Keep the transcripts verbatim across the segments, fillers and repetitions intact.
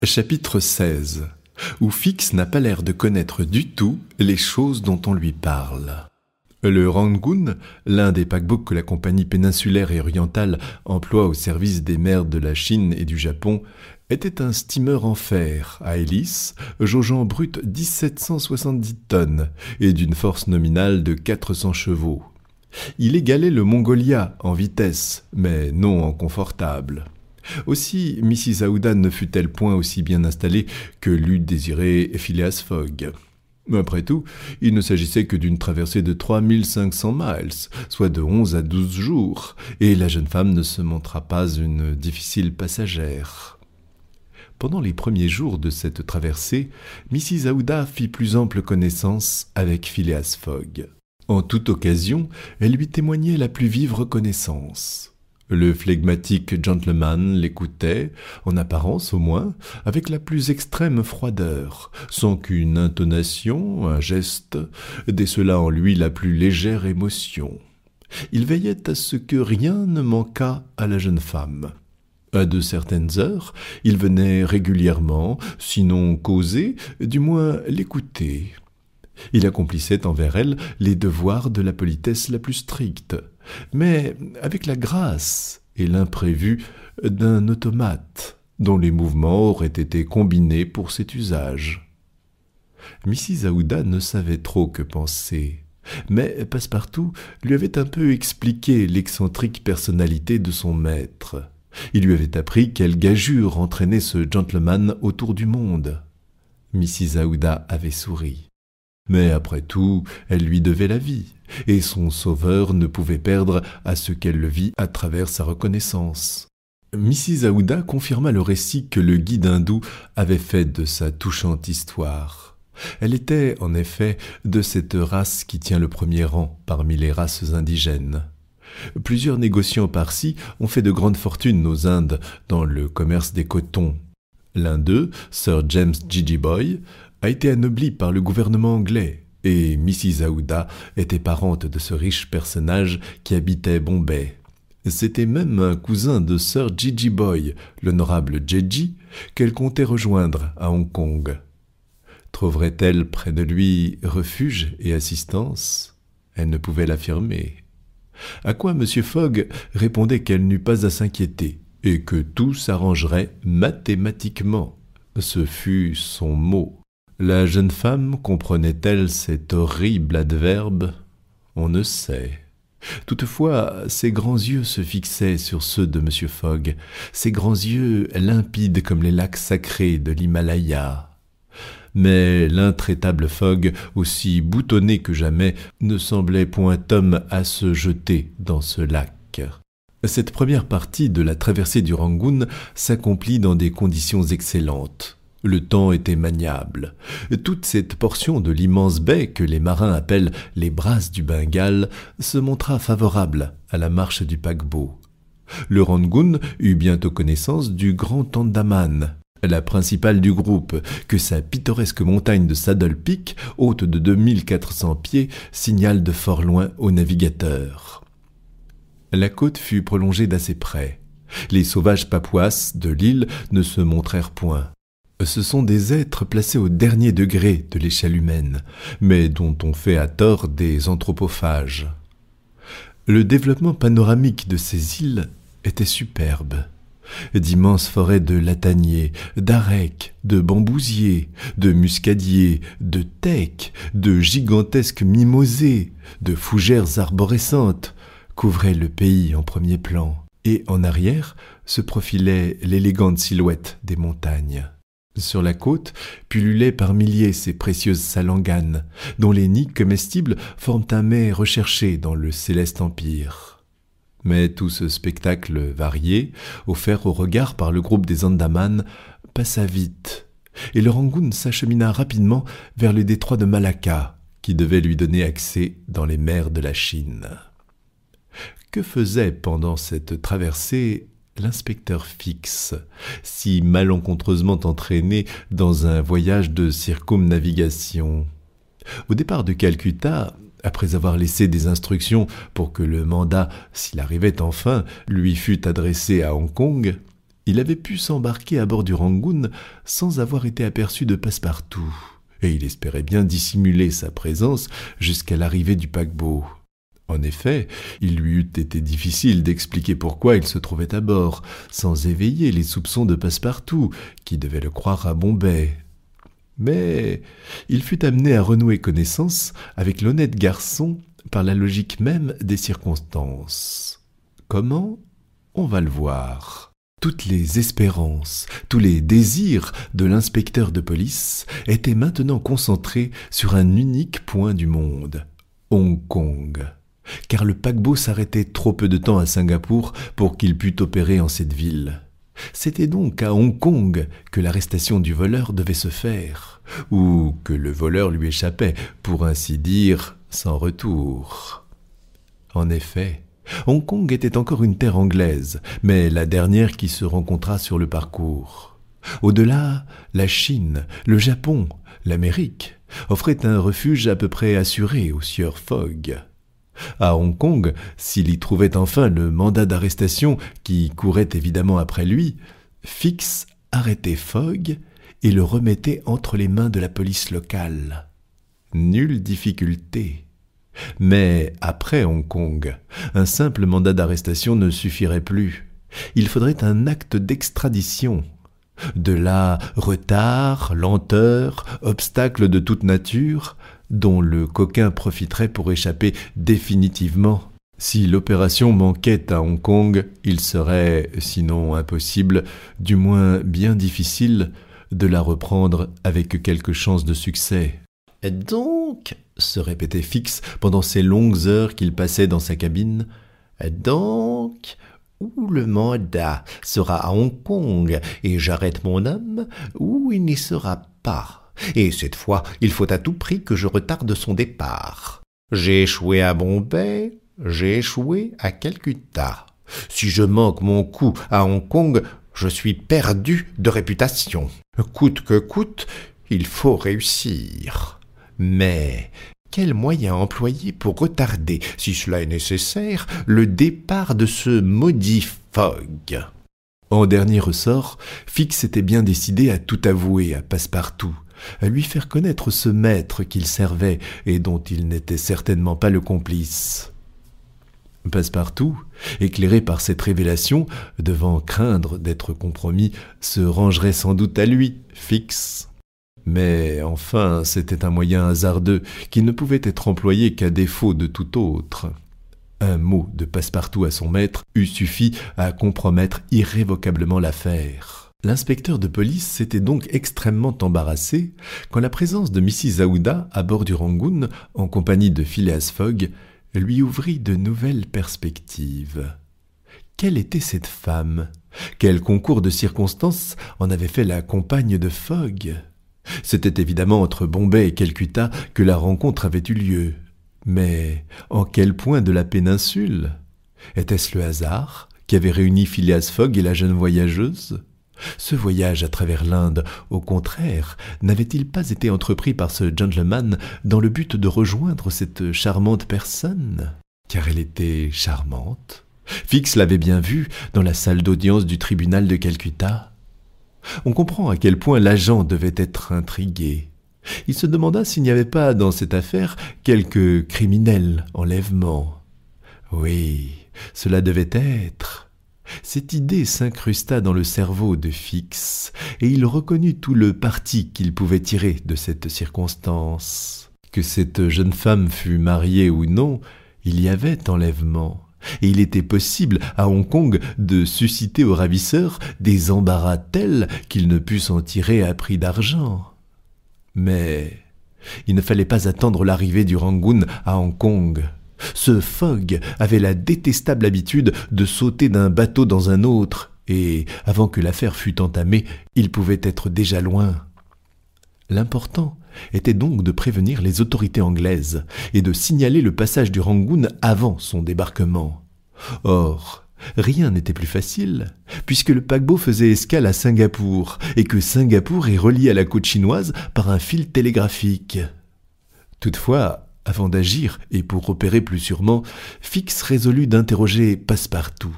Chapitre seize, où Fix n'a pas l'air de connaître du tout les choses dont on lui parle. Le Rangoon, l'un des paquebots que la compagnie péninsulaire et orientale emploie au service des mers de la Chine et du Japon, était un steamer en fer à hélice, jaugeant brut dix-sept cent soixante-dix tonnes et d'une force nominale de quatre cents chevaux. Il égalait le Mongolia en vitesse, mais non en confortable. Aussi, missus Aouda ne fut-elle point aussi bien installée que l'eût désiré Phileas Fogg. Après tout, il ne s'agissait que d'une traversée de trois mille cinq cents miles, soit de onze à douze jours, et la jeune femme ne se montra pas une difficile passagère. Pendant les premiers jours de cette traversée, missus Aouda fit plus ample connaissance avec Phileas Fogg. En toute occasion, elle lui témoignait la plus vive reconnaissance. Le flegmatique gentleman l'écoutait, en apparence au moins, avec la plus extrême froideur, sans qu'une intonation, un geste, décelât en lui la plus légère émotion. Il veillait à ce que rien ne manquât à la jeune femme. À de certaines heures, il venait régulièrement, sinon causer, du moins l'écouter. Il accomplissait envers elle les devoirs de la politesse la plus stricte, mais avec la grâce et l'imprévu d'un automate dont les mouvements auraient été combinés pour cet usage. missus Aouda ne savait trop que penser, mais Passepartout lui avait un peu expliqué l'excentrique personnalité de son maître. Il lui avait appris quelle gageure entraînait ce gentleman autour du monde. missus Aouda avait souri. Mais après tout, elle lui devait la vie, et son sauveur ne pouvait perdre à ce qu'elle le vit à travers sa reconnaissance. missus Aouda confirma le récit que le guide hindou avait fait de sa touchante histoire. Elle était, en effet, de cette race qui tient le premier rang parmi les races indigènes. Plusieurs négociants par-ci ont fait de grandes fortunes aux Indes dans le commerce des cotons. L'un d'eux, Sir James Jejeebhoy, a été anobli par le gouvernement anglais, et missus Aouda était parente de ce riche personnage qui habitait Bombay. C'était même un cousin de Sir Jejeebhoy, l'honorable Jeji, qu'elle comptait rejoindre à Hong Kong. Trouverait-elle près de lui refuge et assistance? Elle ne pouvait l'affirmer. À quoi M. Fogg répondait qu'elle n'eût pas à s'inquiéter, et que tout s'arrangerait mathématiquement. Ce fut son mot. La jeune femme comprenait-elle cet horrible adverbe? On ne sait. Toutefois, ses grands yeux se fixaient sur ceux de M. Fogg, ses grands yeux limpides comme les lacs sacrés de l'Himalaya. Mais l'intraitable Fogg, aussi boutonné que jamais, ne semblait point homme à se jeter dans ce lac. Cette première partie de la traversée du Rangoon s'accomplit dans des conditions excellentes. Le temps était maniable. Toute cette portion de l'immense baie que les marins appellent les brasses du Bengale se montra favorable à la marche du paquebot. Le Rangoon eut bientôt connaissance du Grand Andaman, la principale du groupe, que sa pittoresque montagne de Saddle Peak, haute de deux mille quatre cents pieds, signale de fort loin aux navigateurs. La côte fut prolongée d'assez près. Les sauvages papouas de l'île ne se montrèrent point. Ce sont des êtres placés au dernier degré de l'échelle humaine, mais dont on fait à tort des anthropophages. Le développement panoramique de ces îles était superbe. D'immenses forêts de lataniers, d'arèques, de bambousiers, de muscadiers, de tecs, de gigantesques mimosées, de fougères arborescentes couvraient le pays en premier plan, et en arrière se profilait l'élégante silhouette des montagnes. Sur la côte pullulaient par milliers ces précieuses salanganes, dont les nids comestibles forment un mets recherché dans le céleste empire. Mais tout ce spectacle varié, offert au regard par le groupe des Andaman, passa vite, et le Rangoon s'achemina rapidement vers le détroit de Malacca, qui devait lui donner accès dans les mers de la Chine. Que faisait pendant cette traversée l'inspecteur Fix, si malencontreusement entraîné dans un voyage de circumnavigation? Au départ de Calcutta, après avoir laissé des instructions pour que le mandat, s'il arrivait enfin, lui fût adressé à Hong Kong, Il avait pu s'embarquer à bord du Rangoon sans avoir été aperçu de Passepartout, et il espérait bien dissimuler sa présence jusqu'à l'arrivée du paquebot. En effet, il lui eût été difficile d'expliquer pourquoi il se trouvait à bord, sans éveiller les soupçons de Passepartout, qui devait le croire à Bombay. Mais il fut amené à renouer connaissance avec l'honnête garçon par la logique même des circonstances. Comment ? On va le voir. Toutes les espérances, tous les désirs de l'inspecteur de police étaient maintenant concentrés sur un unique point du monde, Hong Kong. Car le paquebot s'arrêtait trop peu de temps à Singapour pour qu'il pût opérer en cette ville. C'était donc à Hong Kong que l'arrestation du voleur devait se faire, ou que le voleur lui échappait, pour ainsi dire, sans retour. En effet, Hong Kong était encore une terre anglaise, mais la dernière qui se rencontra sur le parcours. Au-delà, la Chine, le Japon, l'Amérique offraient un refuge à peu près assuré au sieur Fogg. À Hong Kong, s'il y trouvait enfin le mandat d'arrestation qui courait évidemment après lui, Fix arrêtait Fogg et le remettait entre les mains de la police locale. Nulle difficulté. Mais après Hong Kong, un simple mandat d'arrestation ne suffirait plus. Il faudrait un acte d'extradition. De là, retard, lenteur, obstacles de toute nature, dont le coquin profiterait pour échapper définitivement. Si l'opération manquait à Hong Kong, il serait, sinon impossible, du moins bien difficile, de la reprendre avec quelque chance de succès. « Donc, se répétait Fix pendant ces longues heures qu'il passait dans sa cabine, « donc, ou le mandat sera à Hong Kong et j'arrête mon homme, ou il n'y sera pas. Et cette fois, il faut à tout prix que je retarde son départ. J'ai échoué à Bombay, j'ai échoué à Calcutta. Si je manque mon coup à Hong Kong, je suis perdu de réputation. Coûte que coûte, il faut réussir. Mais quel moyen employer pour retarder, si cela est nécessaire, le départ de ce maudit Fogg ? En dernier ressort, Fix était bien décidé à tout avouer à Passepartout, à lui faire connaître ce maître qu'il servait et dont il n'était certainement pas le complice. Passepartout, éclairé par cette révélation, devant craindre d'être compromis, se rangerait sans doute à lui, Fix. Mais enfin, c'était un moyen hasardeux qui ne pouvait être employé qu'à défaut de tout autre. Un mot de Passepartout à son maître eût suffi à compromettre irrévocablement l'affaire. L'inspecteur de police s'était donc extrêmement embarrassé quand la présence de missus Aouda à bord du Rangoon, en compagnie de Phileas Fogg, lui ouvrit de nouvelles perspectives. Quelle était cette femme ? Quel concours de circonstances en avait fait la compagne de Fogg ? C'était évidemment entre Bombay et Calcutta que la rencontre avait eu lieu. Mais en quel point de la péninsule ? Était-ce le hasard qui avait réuni Phileas Fogg et la jeune voyageuse ? Ce voyage à travers l'Inde, au contraire, n'avait-il pas été entrepris par ce gentleman dans le but de rejoindre cette charmante personne ? Car elle était charmante. Fix l'avait bien vue dans la salle d'audience du tribunal de Calcutta. On comprend à quel point l'agent devait être intrigué. Il se demanda s'il n'y avait pas dans cette affaire quelque criminel enlèvement. Oui, cela devait être. Cette idée s'incrusta dans le cerveau de Fix, et il reconnut tout le parti qu'il pouvait tirer de cette circonstance. Que cette jeune femme fût mariée ou non, il y avait enlèvement, et il était possible à Hong Kong de susciter au ravisseur des embarras tels qu'il ne put s'en tirer à prix d'argent. Mais il ne fallait pas attendre l'arrivée du Rangoon à Hong Kong. Ce Fogg avait la détestable habitude de sauter d'un bateau dans un autre, et avant que l'affaire fût entamée, il pouvait être déjà loin. L'important était donc de prévenir les autorités anglaises et de signaler le passage du Rangoon avant son débarquement. Or, rien n'était plus facile, puisque le paquebot faisait escale à Singapour, et que Singapour est relié à la côte chinoise par un fil télégraphique. Toutefois, avant d'agir, et pour opérer plus sûrement, Fix résolut d'interroger Passepartout.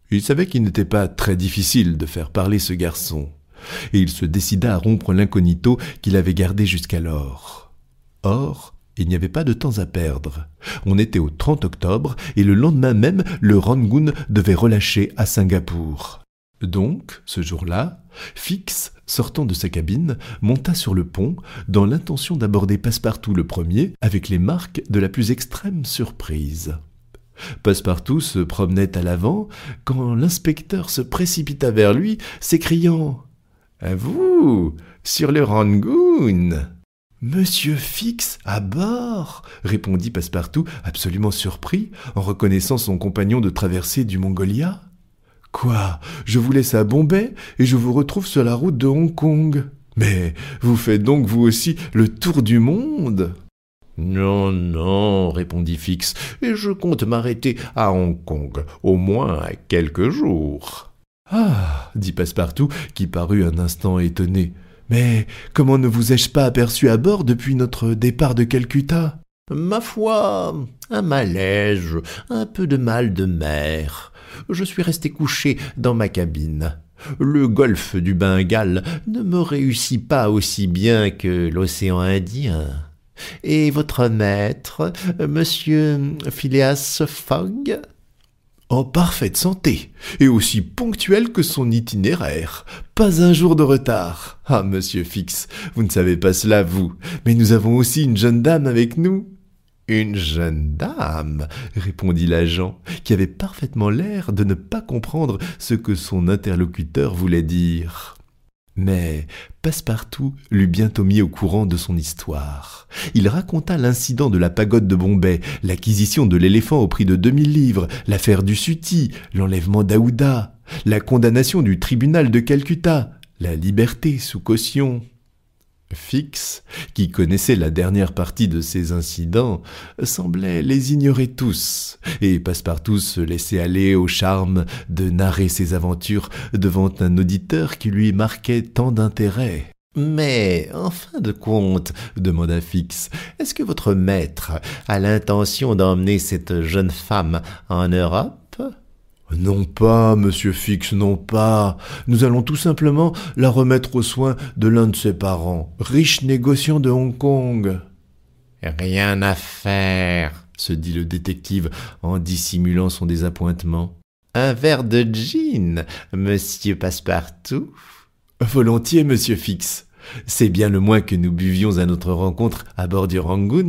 Il savait qu'il n'était pas très difficile de faire parler ce garçon, et il se décida à rompre l'incognito qu'il avait gardé jusqu'alors. Or, il n'y avait pas de temps à perdre. On était au trente octobre, et le lendemain même, le Rangoon devait relâcher à Singapour. Donc, ce jour-là, Fix, sortant de sa cabine, monta sur le pont, dans l'intention d'aborder Passepartout le premier, avec les marques de la plus extrême surprise. Passepartout se promenait à l'avant, quand l'inspecteur se précipita vers lui, s'écriant « À vous, sur le Rangoon !»« Monsieur Fix, à bord !» répondit Passepartout, absolument surpris, en reconnaissant son compagnon de traversée du Mongolia. « Quoi, je vous laisse à Bombay et je vous retrouve sur la route de Hong Kong. Mais vous faites donc vous aussi le tour du monde ?» « Non, non, répondit Fix, et je compte m'arrêter à Hong Kong, au moins quelques jours. »« Ah !» dit Passepartout, qui parut un instant étonné. « Mais comment ne vous ai-je pas aperçu à bord depuis notre départ de Calcutta ?»« Ma foi, un malaise, un peu de mal de mer. Je suis resté couché dans ma cabine. Le golfe du Bengale ne me réussit pas aussi bien que l'océan Indien. » « Et votre maître, monsieur Phileas Fogg ?»« En parfaite santé, et aussi ponctuel que son itinéraire. Pas un jour de retard. Ah, monsieur Fix, vous ne savez pas cela, vous, mais nous avons aussi une jeune dame avec nous. »« Une jeune dame ?» répondit l'agent, qui avait parfaitement l'air de ne pas comprendre ce que son interlocuteur voulait dire. Mais Passepartout l'eut bientôt mis au courant de son histoire. Il raconta l'incident de la pagode de Bombay, l'acquisition de l'éléphant au prix de deux mille livres, l'affaire du sutty, l'enlèvement d'Aouda, la condamnation du tribunal de Calcutta, la liberté sous caution. Fix, qui connaissait la dernière partie de ces incidents, semblait les ignorer tous, et Passepartout se laissait aller au charme de narrer ses aventures devant un auditeur qui lui marquait tant d'intérêt. « Mais, en fin de compte, demanda Fix, est-ce que votre maître a l'intention d'emmener cette jeune femme en Europe ? » « Non pas, monsieur Fix, non pas. Nous allons tout simplement la remettre aux soins de l'un de ses parents, riche négociant de Hong Kong. »« Rien à faire, se dit le détective en dissimulant son désappointement. Un verre de gin, monsieur Passepartout ? » ?»« Volontiers, monsieur Fix. C'est bien le moins que nous buvions à notre rencontre à bord du Rangoon. »